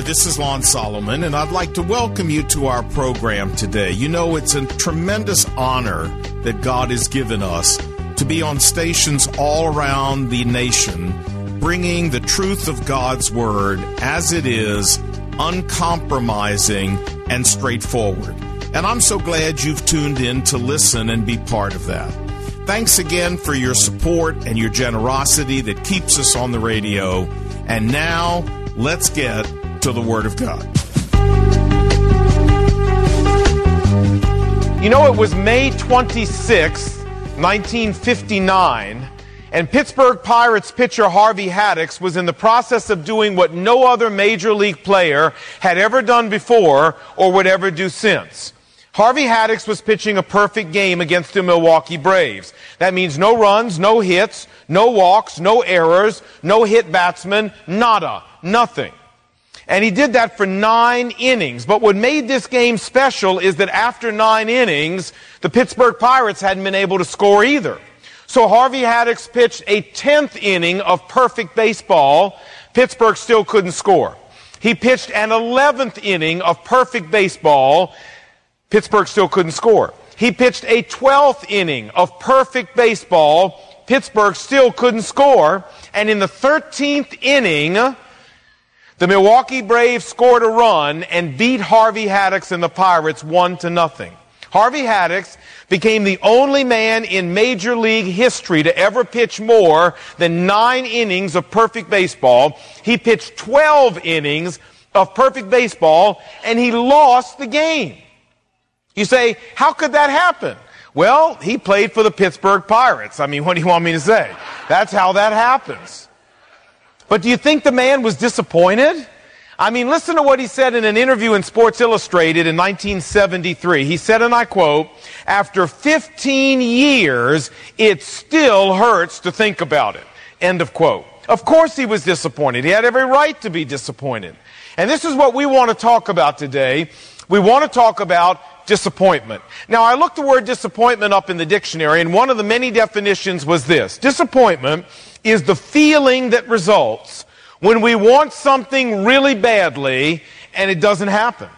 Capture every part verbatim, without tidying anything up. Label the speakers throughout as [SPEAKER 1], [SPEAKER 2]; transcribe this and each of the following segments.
[SPEAKER 1] this is Lon Solomon, and I'd like to welcome you to our program today. You know, it's a tremendous honor that God has given us to be on stations all around the nation, bringing the truth of God's Word as it is, uncompromising and straightforward. And I'm so glad you've tuned in to listen and be part of that. Thanks again for your support and your generosity that keeps us on the radio. And now, let's get to the Word of God.
[SPEAKER 2] You know, it was May twenty-sixth, nineteen fifty-nine, and Pittsburgh Pirates pitcher Harvey Haddix was in the process of doing what no other major league player had ever done before or would ever do since. Harvey Haddix was pitching a perfect game against the Milwaukee Braves. That means no runs, no hits, no walks, no errors, no hit batsmen, nada, nothing. And he did that for nine innings. But what made this game special is that after nine innings, the Pittsburgh Pirates hadn't been able to score either. So Harvey Haddix pitched a tenth inning of perfect baseball. Pittsburgh still couldn't score. He pitched an eleventh inning of perfect baseball. Pittsburgh still couldn't score. He pitched a twelfth inning of perfect baseball. Pittsburgh still couldn't score. And in the thirteenth inning, the Milwaukee Braves scored a run and beat Harvey Haddix and the Pirates one to nothing. Harvey Haddix became the only man in Major League history to ever pitch more than nine innings of perfect baseball. He pitched twelve innings of perfect baseball, and he lost the game. You say, how could that happen? Well, he played for the Pittsburgh Pirates. I mean, what do you want me to say? That's how that happens. But do you think the man was disappointed? I mean, listen to what he said in an interview in Sports Illustrated in nineteen seventy-three. He said, and I quote, "After fifteen years, it still hurts to think about it." End of quote. Of course he was disappointed. He had every right to be disappointed. And this is what we want to talk about today. We want to talk about disappointment. Now, I looked the word disappointment up in the dictionary, and one of the many definitions was this. Disappointment is the feeling that results when we want something really badly and it doesn't happen.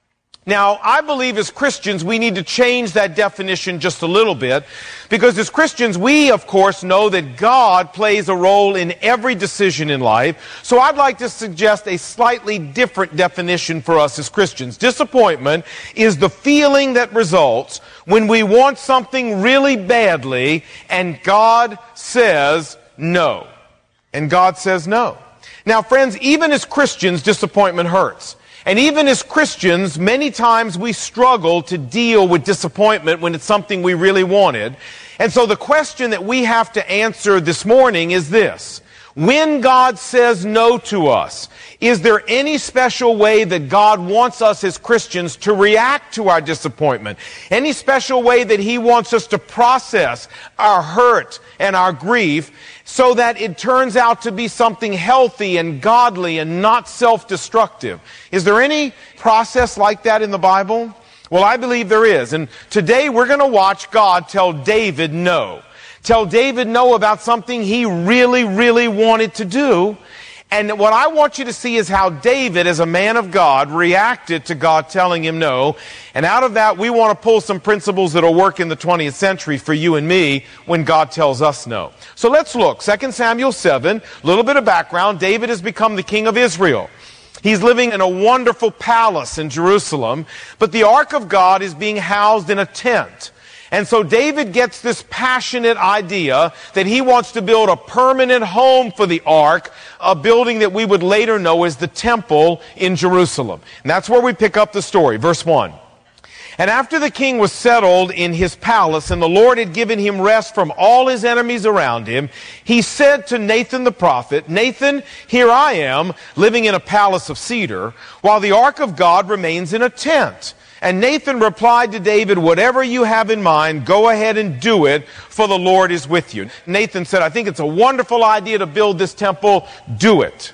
[SPEAKER 2] Now, I believe as Christians we need to change that definition just a little bit, because as Christians we, of course, know that God plays a role in every decision in life. So I'd like to suggest a slightly different definition for us as Christians. Disappointment is the feeling that results when we want something really badly and God says no. And God says no. Now, friends, even as Christians, disappointment hurts. And even as Christians, many times we struggle to deal with disappointment when it's something we really wanted. And so the question that we have to answer this morning is this. When God says no to us, is there any special way that God wants us as Christians to react to our disappointment? Any special way that He wants us to process our hurt and our grief so that it turns out to be something healthy and godly and not self-destructive? Is there any process like that in the Bible? Well, I believe there is. And today we're going to watch God tell David no. Tell David no about something he really, really wanted to do. And what I want you to see is how David, as a man of God, reacted to God telling him no. And out of that, we want to pull some principles that will work in the twentieth century for you and me when God tells us no. So let's look. Second Samuel seven, a little bit of background. David has become the king of Israel. He's living in a wonderful palace in Jerusalem, but the Ark of God is being housed in a tent. And so David gets this passionate idea that he wants to build a permanent home for the ark, a building that we would later know as the temple in Jerusalem. And that's where we pick up the story. Verse one. And after the king was settled in his palace, and the Lord had given him rest from all his enemies around him, he said to Nathan the prophet, "Nathan, here I am, living in a palace of cedar, while the ark of God remains in a tent." And Nathan replied to David, "Whatever you have in mind, go ahead and do it, for the Lord is with you." Nathan said, "I think it's a wonderful idea to build this temple. Do it."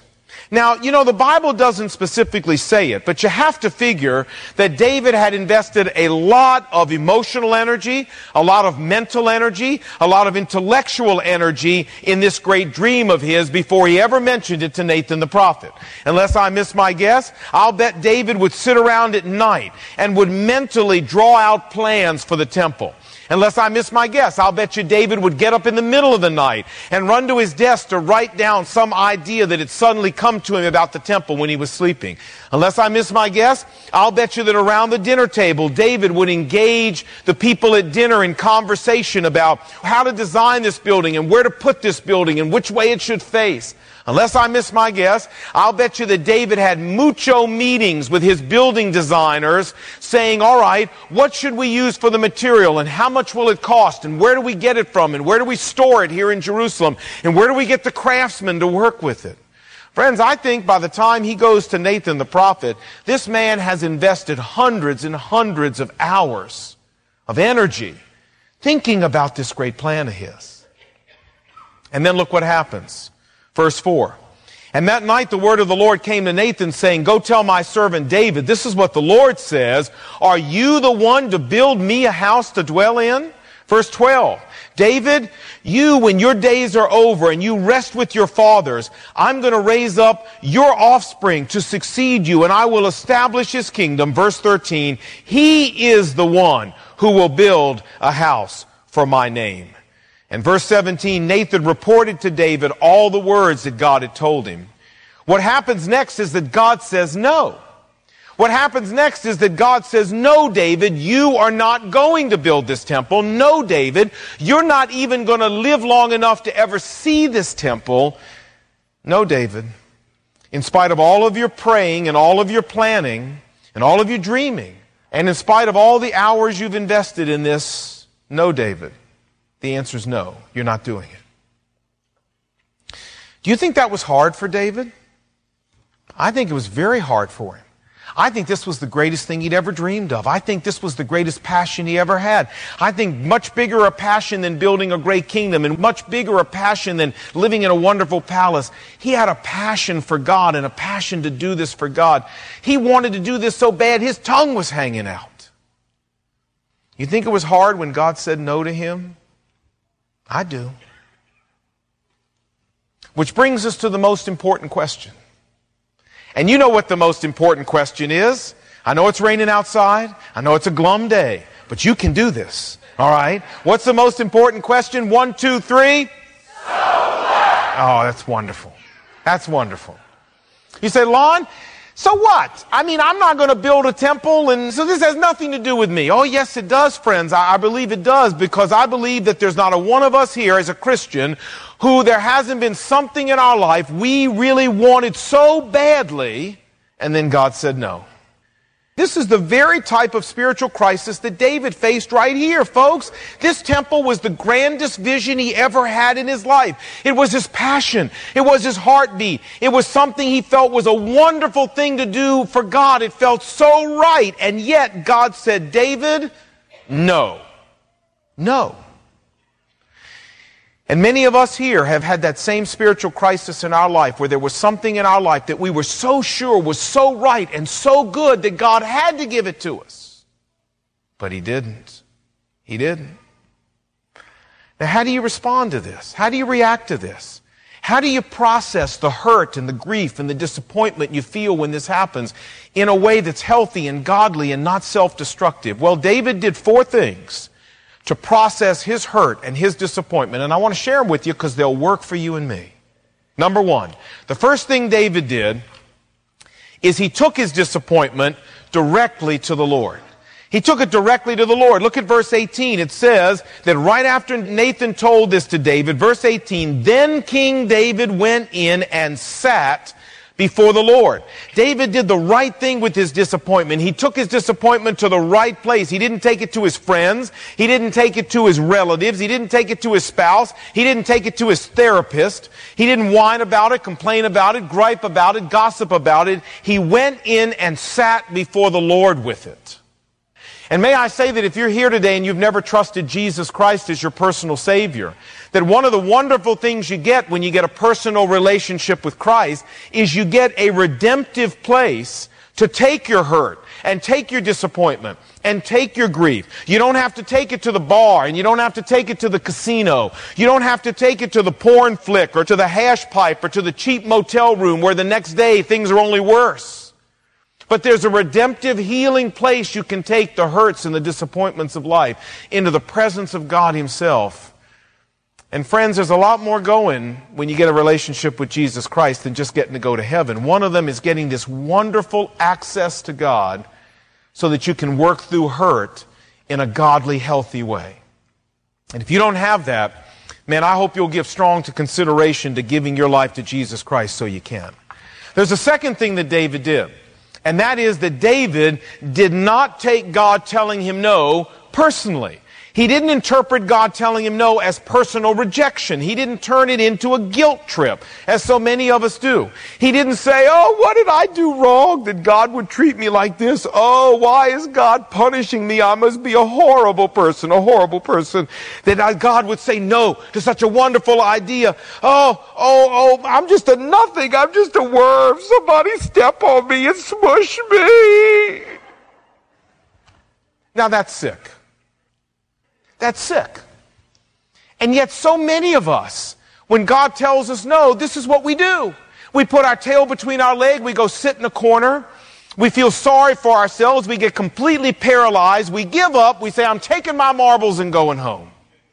[SPEAKER 2] Now, you know, the Bible doesn't specifically say it, but you have to figure that David had invested a lot of emotional energy, a lot of mental energy, a lot of intellectual energy in this great dream of his before he ever mentioned it to Nathan the prophet. Unless I miss my guess, I'll bet David would sit around at night and would mentally draw out plans for the temple. Unless I miss my guess, I'll bet you David would get up in the middle of the night and run to his desk to write down some idea that had suddenly come to him about the temple when he was sleeping. Unless I miss my guess, I'll bet you that around the dinner table, David would engage the people at dinner in conversation about how to design this building and where to put this building and which way it should face. Unless I miss my guess, I'll bet you that David had mucho meetings with his building designers saying, all right, what should we use for the material and how much will it cost and where do we get it from and where do we store it here in Jerusalem and where do we get the craftsmen to work with it? Friends, I think by the time he goes to Nathan the prophet, this man has invested hundreds and hundreds of hours of energy thinking about this great plan of his. And then look what happens. Verse four, and that night the word of the Lord came to Nathan saying, go tell my servant David, this is what the Lord says, are you the one to build me a house to dwell in? Verse twelve, David, you, when your days are over and you rest with your fathers, I'm going to raise up your offspring to succeed you and I will establish his kingdom. Verse thirteen, he is the one who will build a house for my name. And verse seventeen, Nathan reported to David all the words that God had told him. What happens next is that God says no. What happens next is that God says, no, David, you are not going to build this temple. No, David, you're not even going to live long enough to ever see this temple. No, David, in spite of all of your praying and all of your planning and all of your dreaming, and in spite of all the hours you've invested in this, no, David. The answer is no, you're not doing it. Do you think that was hard for David? I think it was very hard for him. I think this was the greatest thing he'd ever dreamed of. I think this was the greatest passion he ever had. I think much bigger a passion than building a great kingdom and much bigger a passion than living in a wonderful palace. He had a passion for God and a passion to do this for God. He wanted to do this so bad his tongue was hanging out. You think it was hard when God said no to him? I do. Which brings us to the most important question. And you know what the most important question is. I know it's raining outside. I know it's a glum day. But you can do this. All right? What's the most important question? One, two, three. So what? Oh, that's wonderful. That's wonderful. You say, Lon, so what? I mean, I'm not going to build a temple, and so this has nothing to do with me. Oh, yes, it does, friends. I, I believe it does, because I believe that there's not a one of us here as a Christian who there hasn't been something in our life we really wanted so badly, and then God said no. This is the very type of spiritual crisis that David faced right here, folks. This temple was the grandest vision he ever had in his life. It was his passion. It was his heartbeat. It was something he felt was a wonderful thing to do for God. It felt so right. And yet God said, David, no. No. And many of us here have had that same spiritual crisis in our life where there was something in our life that we were so sure was so right and so good that God had to give it to us. But He didn't. He didn't. Now, how do you respond to this? How do you react to this? How do you process the hurt and the grief and the disappointment you feel when this happens in a way that's healthy and godly and not self-destructive? Well, David did four things to process his hurt and his disappointment. And I want to share them with you because they'll work for you and me. Number one, the first thing David did is he took his disappointment directly to the Lord. He took it directly to the Lord. Look at verse eighteen. It says that right after Nathan told this to David, verse eighteen, then King David went in and sat before the Lord. David did the right thing with his disappointment. He took his disappointment to the right place. He didn't take it to his friends. He didn't take it to his relatives. He didn't take it to his spouse. He didn't take it to his therapist. He didn't whine about it, complain about it, gripe about it, gossip about it. He went in and sat before the Lord with it. And may I say that if you're here today and you've never trusted Jesus Christ as your personal Savior, that one of the wonderful things you get when you get a personal relationship with Christ is you get a redemptive place to take your hurt and take your disappointment and take your grief. You don't have to take it to the bar, and you don't have to take it to the casino. You don't have to take it to the porn flick or to the hash pipe or to the cheap motel room where the next day things are only worse. But there's a redemptive, healing place you can take the hurts and the disappointments of life into the presence of God Himself. And friends, there's a lot more going when you get a relationship with Jesus Christ than just getting to go to heaven. One of them is getting this wonderful access to God so that you can work through hurt in a godly, healthy way. And if you don't have that, man, I hope you'll give strong to consideration to giving your life to Jesus Christ so you can. There's a second thing that David did. And that is that David did not take God telling him no personally. He didn't interpret God telling him no as personal rejection. He didn't turn it into a guilt trip, as so many of us do. He didn't say, oh, what did I do wrong that God would treat me like this? Oh, why is God punishing me? I must be a horrible person, a horrible person. That God would say no to such a wonderful idea. Oh, oh, oh, I'm just a nothing. I'm just a worm. Somebody step on me and smush me. Now that's sick. That's sick. And yet so many of us, when God tells us no, this is what we do. We put our tail between our legs, we go sit in a corner, we feel sorry for ourselves, we get completely paralyzed, we give up, we say, I'm taking my marbles and going home.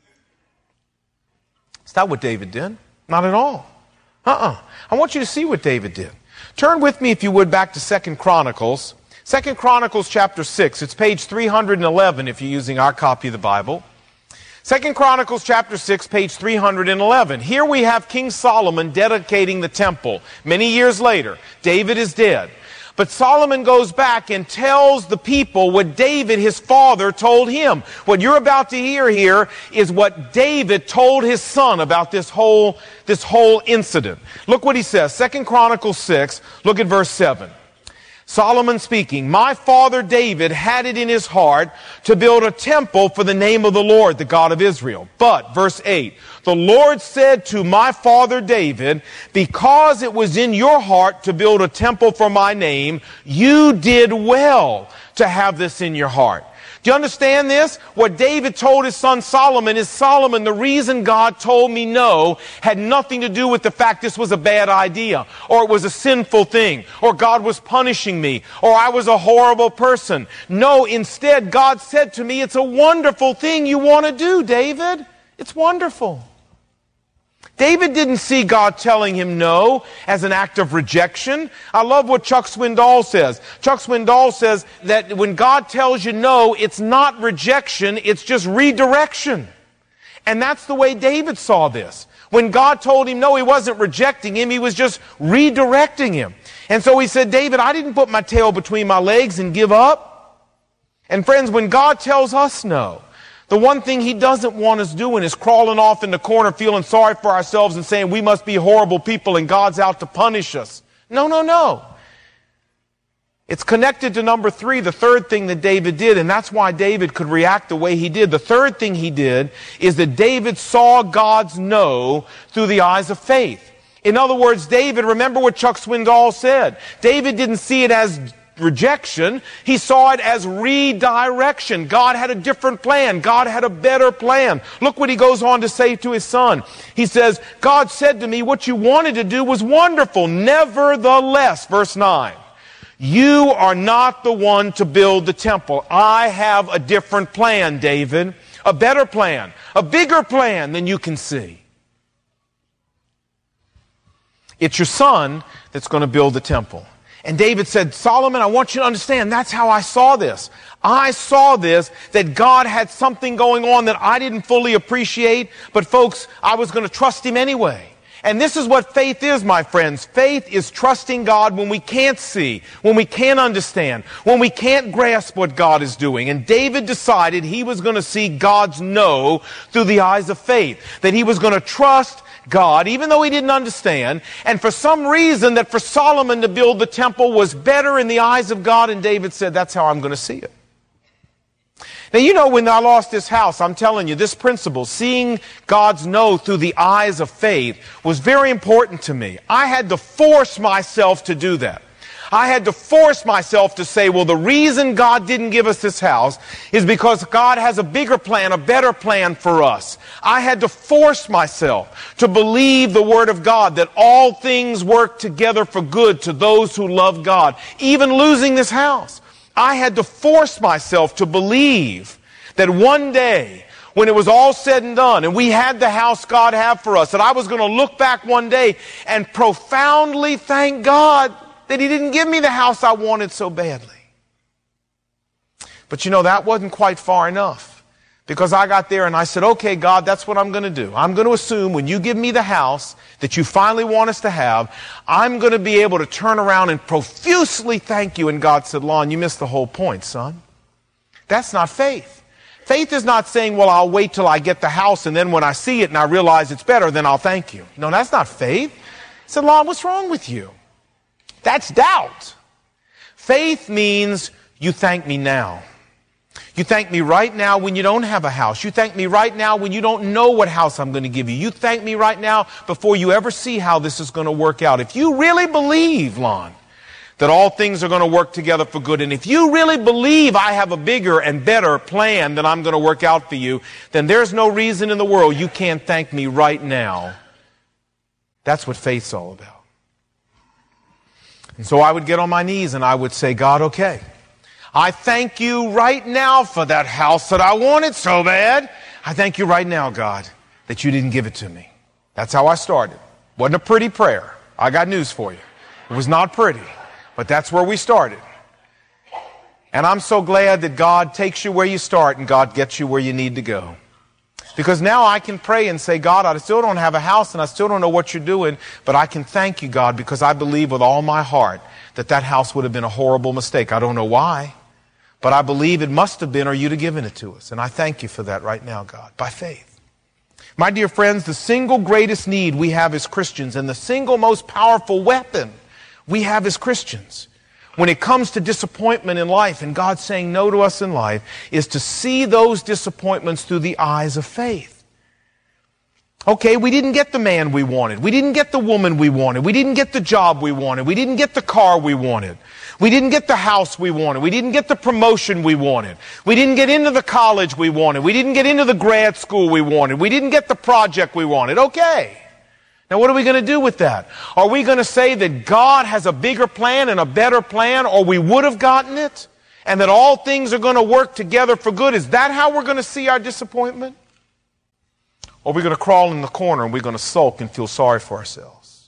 [SPEAKER 2] Is that what David did? Not at all. Uh-uh. I want you to see what David did. Turn with me, if you would, back to Second Chronicles. Second Chronicles chapter six. It's page three hundred eleven if you're using our copy of the Bible. Second Chronicles chapter six, page three hundred eleven. Here we have King Solomon dedicating the temple. Many years later, David is dead. But Solomon goes back and tells the people what David, his father, told him. What you're about to hear here is what David told his son about this whole, this whole incident. Look what he says. Second Chronicles six, look at verse seven. Solomon speaking, my father David had it in his heart to build a temple for the name of the Lord, the God of Israel. But, verse eight, the Lord said to my father David, because it was in your heart to build a temple for my name, you did well to have this in your heart. Do you understand this? What David told his son Solomon is, Solomon, the reason God told me no had nothing to do with the fact this was a bad idea, or it was a sinful thing, or God was punishing me, or I was a horrible person. No, instead, God said to me, it's a wonderful thing you want to do, David. It's wonderful. David didn't see God telling him no as an act of rejection. I love what Chuck Swindoll says. Chuck Swindoll says that when God tells you no, it's not rejection, it's just redirection. And that's the way David saw this. When God told him no, he wasn't rejecting him, he was just redirecting him. And so he said, David, I didn't put my tail between my legs and give up. And friends, when God tells us no, the one thing He doesn't want us doing is crawling off in the corner, feeling sorry for ourselves and saying we must be horrible people and God's out to punish us. No, no, no. It's connected to number three, the third thing that David did, and that's why David could react the way he did. The third thing he did is that David saw God's no through the eyes of faith. In other words, David, remember what Chuck Swindoll said. David didn't see it as rejection. He saw it as redirection. God had a different plan. God had a better plan. Look what he goes on to say to his son. He says, God said to me, what you wanted to do was wonderful. Nevertheless, verse nine, you are not the one to build the temple. I have a different plan, David. A better plan. A bigger plan than you can see. It's your son that's going to build the temple. And David said, Solomon, I want you to understand, that's how I saw this. I saw this, that God had something going on that I didn't fully appreciate, but folks, I was going to trust Him anyway. And this is what faith is, my friends. Faith is trusting God when we can't see, when we can't understand, when we can't grasp what God is doing. And David decided he was going to see God's no through the eyes of faith, that he was going to trust God, even though he didn't understand, and for some reason that for Solomon to build the temple was better in the eyes of God, and David said, that's how I'm going to see it. Now, you know, when I lost this house, I'm telling you, this principle, seeing God's no through the eyes of faith, was very important to me. I had to force myself to do that. I had to force myself to say, well, the reason God didn't give us this house is because God has a bigger plan, a better plan for us. I had to force myself to believe the Word of God, that all things work together for good to those who love God. Even losing this house, I had to force myself to believe that one day, when it was all said and done, and we had the house God had for us, that I was going to look back one day and profoundly thank God that He didn't give me the house I wanted so badly. But you know, that wasn't quite far enough. Because I got there and I said, okay, God, that's what I'm going to do. I'm going to assume when you give me the house that you finally want us to have, I'm going to be able to turn around and profusely thank you. And God said, Lon, you missed the whole point, son. That's not faith. Faith is not saying, well, I'll wait till I get the house, and then when I see it and I realize it's better, then I'll thank you. No, that's not faith. I said, Lon, what's wrong with you? That's doubt. Faith means you thank me now. You thank me right now when you don't have a house. You thank me right now when you don't know what house I'm going to give you. You thank me right now before you ever see how this is going to work out. If you really believe, Lon, that all things are going to work together for good, and if you really believe I have a bigger and better plan that I'm going to work out for you, then there's no reason in the world you can't thank me right now. That's what faith's all about. And so I would get on my knees and I would say, God, okay, I thank you right now for that house that I wanted so bad. I thank you right now, God, that you didn't give it to me. That's how I started. Wasn't a pretty prayer. I got news for you. It was not pretty, but that's where we started. And I'm so glad that God takes you where you start and God gets you where you need to go. Because now I can pray and say, God, I still don't have a house and I still don't know what you're doing, but I can thank you, God, because I believe with all my heart that that house would have been a horrible mistake. I don't know why, but I believe it must have been or you'd have given it to us. And I thank you for that right now, God, by faith. My dear friends, the single greatest need we have as Christians and the single most powerful weapon we have as Christians when it comes to disappointment in life and God saying no to us in life is to see those disappointments through the eyes of faith. Okay, we didn't get the man we wanted. We didn't get the woman we wanted. We didn't get the job we wanted. We didn't get the car we wanted. We didn't get the house we wanted. We didn't get the promotion we wanted. We didn't get into the college we wanted. We didn't get into the grad school we wanted. We didn't get the project we wanted. Okay. Now, what are we going to do with that? Are we going to say that God has a bigger plan and a better plan, or we would have gotten it, and that all things are going to work together for good? Is that how we're going to see our disappointment? Or are we going to crawl in the corner and we're going to sulk and feel sorry for ourselves?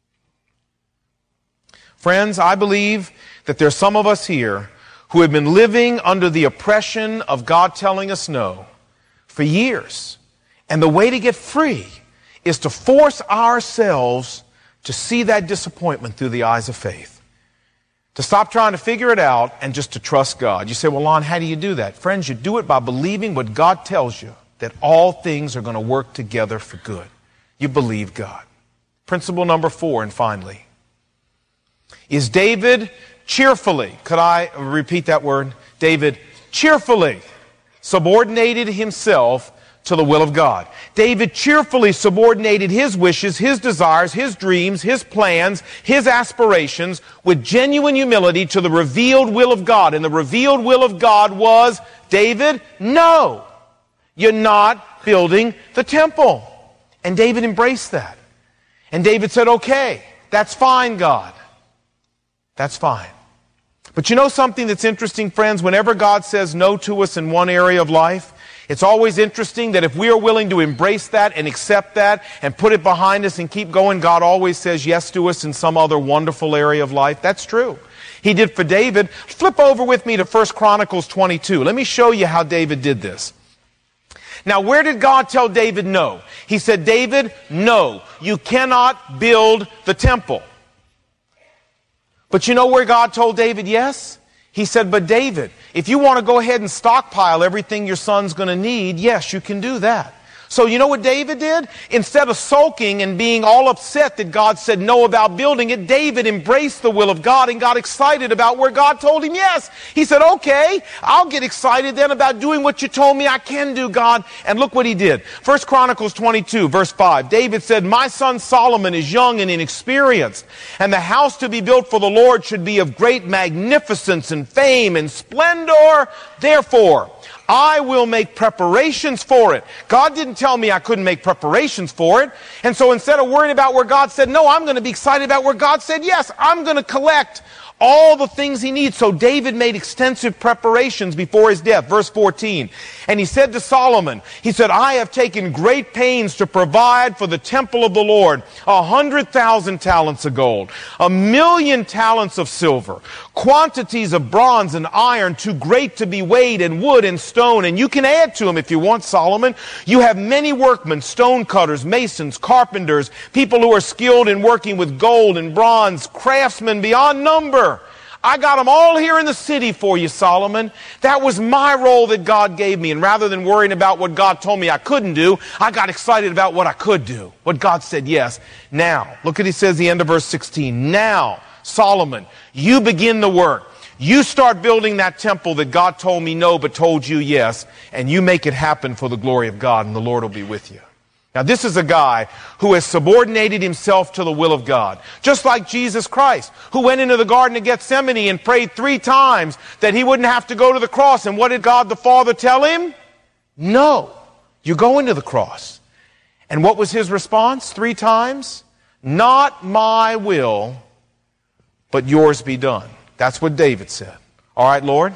[SPEAKER 2] Friends, I believe that there are some of us here who have been living under the oppression of God telling us no for years. And the way to get free is to force ourselves to see that disappointment through the eyes of faith. To stop trying to figure it out and just to trust God. You say, well, Lon, how do you do that? Friends, you do it by believing what God tells you, that all things are going to work together for good. You believe God. Principle number four, and finally, is David cheerfully, could I repeat that word? David cheerfully subordinated himself to the will of God. David cheerfully subordinated his wishes, his desires, his dreams, his plans, his aspirations with genuine humility to the revealed will of God. And the revealed will of God was, David, no, you're not building the temple. And David embraced that. And David said, okay, that's fine, God. That's fine. But you know something that's interesting, friends? Whenever God says no to us in one area of life, it's always interesting that if we are willing to embrace that and accept that and put it behind us and keep going, God always says yes to us in some other wonderful area of life. That's true. He did for David. Flip over with me to First Chronicles twenty-two. Let me show you how David did this. Now, where did God tell David no? He said, David, no, you cannot build the temple. But you know where God told David yes? He said, but David, if you want to go ahead and stockpile everything your son's going to need, yes, you can do that. So you know what David did? Instead of sulking and being all upset that God said no about building it, David embraced the will of God and got excited about where God told him yes. He said, okay, I'll get excited then about doing what you told me I can do, God. And look what he did. First Chronicles twenty-two, verse five. David said, my son Solomon is young and inexperienced, and the house to be built for the Lord should be of great magnificence and fame and splendor. Therefore, I will make preparations for it. God didn't tell me I couldn't make preparations for it. And so instead of worrying about where God said no, I'm going to be excited about where God said yes. I'm going to collect all the things he needs. So David made extensive preparations before his death. Verse fourteen. And he said to Solomon, he said, I have taken great pains to provide for the temple of the Lord a hundred thousand talents of gold, a million talents of silver, quantities of bronze and iron too great to be weighed, and wood and stone. And you can add to them if you want, Solomon. You have many workmen, stone cutters, masons, carpenters, people who are skilled in working with gold and bronze, craftsmen beyond number. I got them all here in the city for you, Solomon. That was my role that God gave me. And rather than worrying about what God told me I couldn't do, I got excited about what I could do. What God said yes. Now, look at he says the end of verse sixteen. Now, Solomon, you begin the work. You start building that temple that God told me no, but told you yes. And you make it happen for the glory of God, and the Lord will be with you. Now, this is a guy who has subordinated himself to the will of God. Just like Jesus Christ, who went into the Garden of Gethsemane and prayed three times that he wouldn't have to go to the cross. And what did God the Father tell him? No, you're going to the cross. And what was his response three times? Not my will, but yours be done. That's what David said. All right, Lord,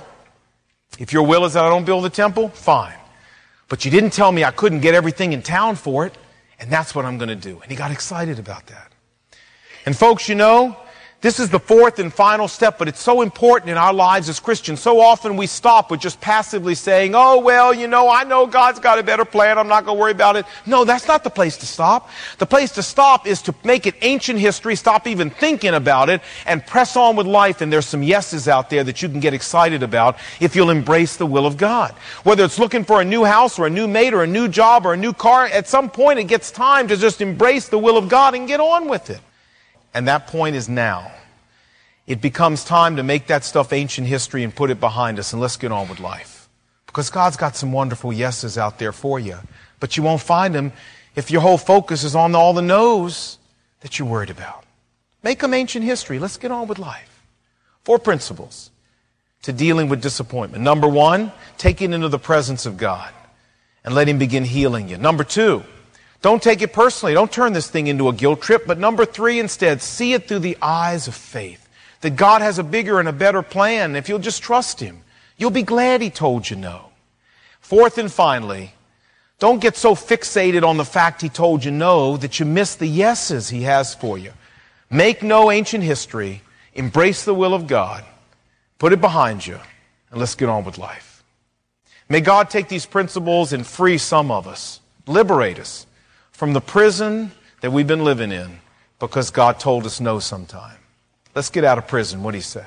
[SPEAKER 2] if your will is that I don't build the temple, fine. But you didn't tell me I couldn't get everything in town for it, and that's what I'm going to do. And he got excited about that. And folks, you know, this is the fourth and final step, but it's so important in our lives as Christians. So often we stop with just passively saying, oh, well, you know, I know God's got a better plan. I'm not going to worry about it. No, that's not the place to stop. The place to stop is to make it ancient history, stop even thinking about it, and press on with life. And there's some yeses out there that you can get excited about if you'll embrace the will of God. Whether it's looking for a new house or a new mate or a new job or a new car, at some point it gets time to just embrace the will of God and get on with it. And that point is now. It becomes time to make that stuff ancient history and put it behind us, and let's get on with life. Because God's got some wonderful yeses out there for you. But you won't find them if your whole focus is on all the no's that you're worried about. Make them ancient history. Let's get on with life. Four principles to dealing with disappointment. Number one, take it into the presence of God and let him begin healing you. Number two, don't take it personally. Don't turn this thing into a guilt trip. But number three, instead, see it through the eyes of faith. That God has a bigger and a better plan. If you'll just trust him, you'll be glad he told you no. Fourth and finally, don't get so fixated on the fact he told you no that you miss the yeses he has for you. Make no ancient history. Embrace the will of God. Put it behind you. And let's get on with life. May God take these principles and free some of us. Liberate us from the prison that we've been living in because God told us no sometime. Let's get out of prison. What do you say?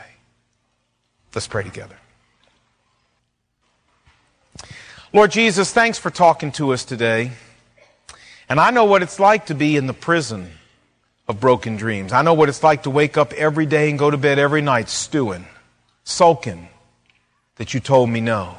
[SPEAKER 2] Let's pray together. Lord Jesus, thanks for talking to us today. And I know what it's like to be in the prison of broken dreams. I know what it's like to wake up every day and go to bed every night stewing, sulking that you told me no.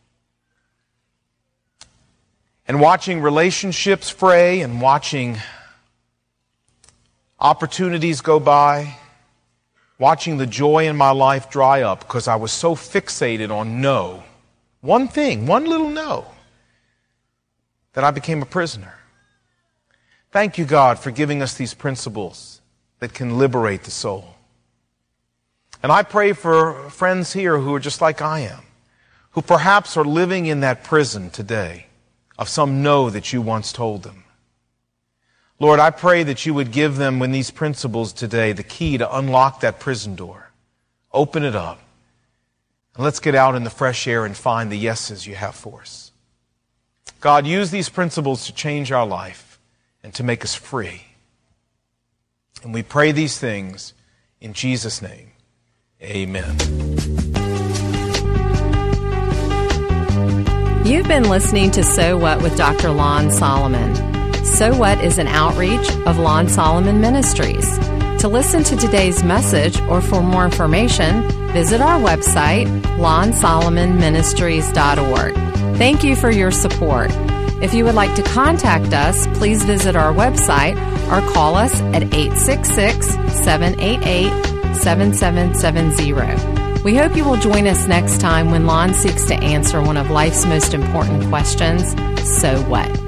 [SPEAKER 2] And watching relationships fray and watching opportunities go by, watching the joy in my life dry up because I was so fixated on no, one thing, one little no, that I became a prisoner. Thank you, God, for giving us these principles that can liberate the soul. And I pray for friends here who are just like I am, who perhaps are living in that prison today of some no that you once told them. Lord, I pray that you would give them, in these principles today, the key to unlock that prison door. Open it up. And let's get out in the fresh air and find the yeses you have for us. God, use these principles to change our life and to make us free. And we pray these things in Jesus' name. Amen.
[SPEAKER 3] You've been listening to So What with Doctor Lon Solomon. So What is an outreach of Lon Solomon Ministries. To listen to today's message or for more information, visit our website, lon solomon ministries dot org. Thank you for your support. If you would like to contact us, please visit our website or call us at eight six six, seven eight eight, seven seven seven zero. We hope you will join us next time when Lon seeks to answer one of life's most important questions, so what?